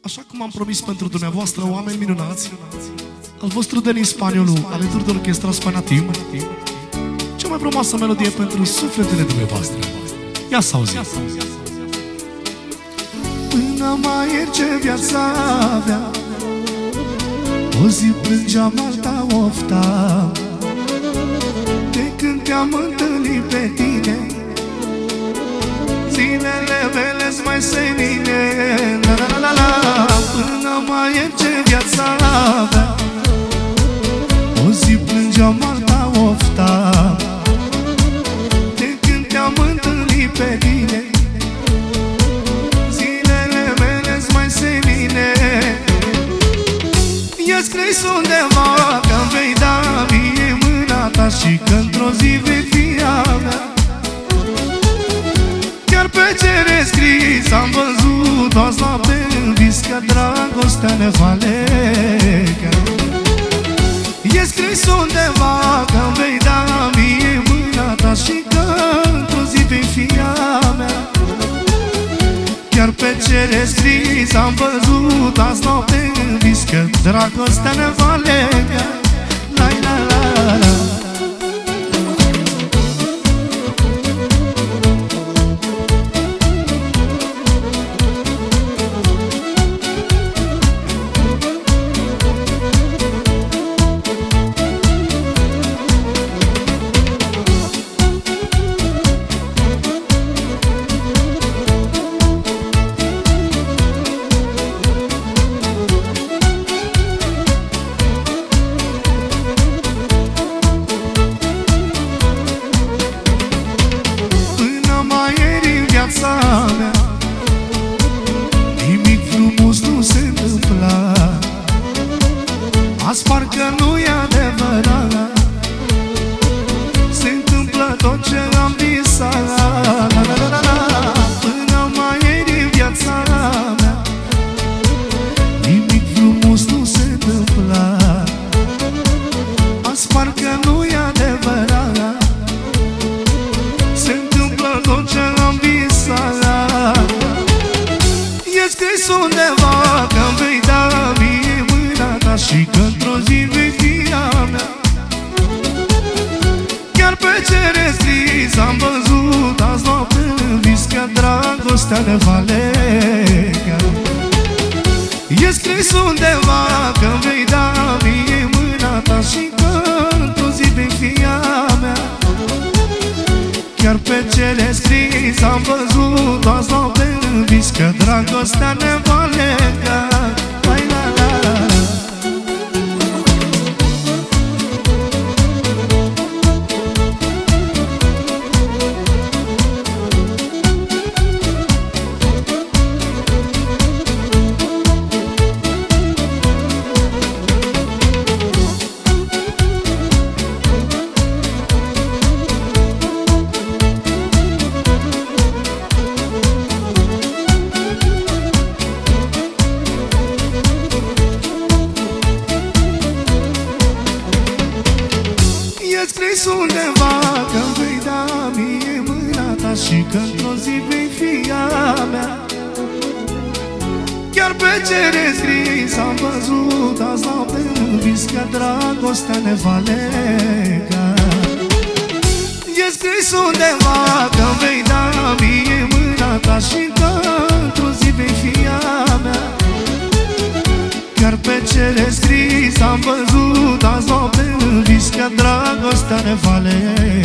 Așa cum am promis pentru dumneavoastră, oameni minunați, al vostru Denis Spaniolu, alături de orchestra Spanatim, cea mai frumoasă melodie pentru sufletele dumneavoastră. Ia să auziți! Până mai ieri ce viața avea, o zi plângeam, alta ofta, de când te-am întâlnit pe tine, zilele mele-s mai senine. La la la la, până mai ieri ce viața avea, o zi plângeam, alta ofta, de când te-am întâlnit pe tine, zilele mele-s mai senine. E scris undeva că-mi vei da mie mâna ta și că într-o zi vei fi a mea. Chiar pe cer e scris, am văzut azi noapte în vis că dragostea ne va lega. E scris undeva că-mi vei da mie mâna ta și că într-o zi vei fi a mea. Chiar pe cer e scris, am văzut azi noapte în vis că dragostea ne va lega. La la la la. Nimic frumos nu se întâmpla, azi parcă nu-i adevărat, se întâmplă tot ce am visat. La la la la la. Până mai ieri în viața mea, nimic frumos nu se întâmpla, azi parcă nu-i adevărat, se întâmplă tot ce am visat. E scris undeva că-mi vei da mie mâna ta și că într-o zi vei fi a mea. Chiar pe cer e scris, am văzut azi noapte în vis că dragostea ne va lega. E scris undeva că-mi vei da mie mâna ta și că într-o zi vei fi a mea. Chiar pe cer e scris, am văzut azi noapte în vis că dragostea ne va lega. Hai la la la la. E scris undeva că-mi vei da mie mâna ta și că într-o zi vei fi a mea. Chiar pe cer e scris, am văzut azi noapte în vis că dragostea ne va lega. E scris undeva că-mi vei da mie mâna ta și că într-o zi vei fi a mea. Chiar pe cer e scris, am văzut azi noapte în vis că dragostea ne va lega.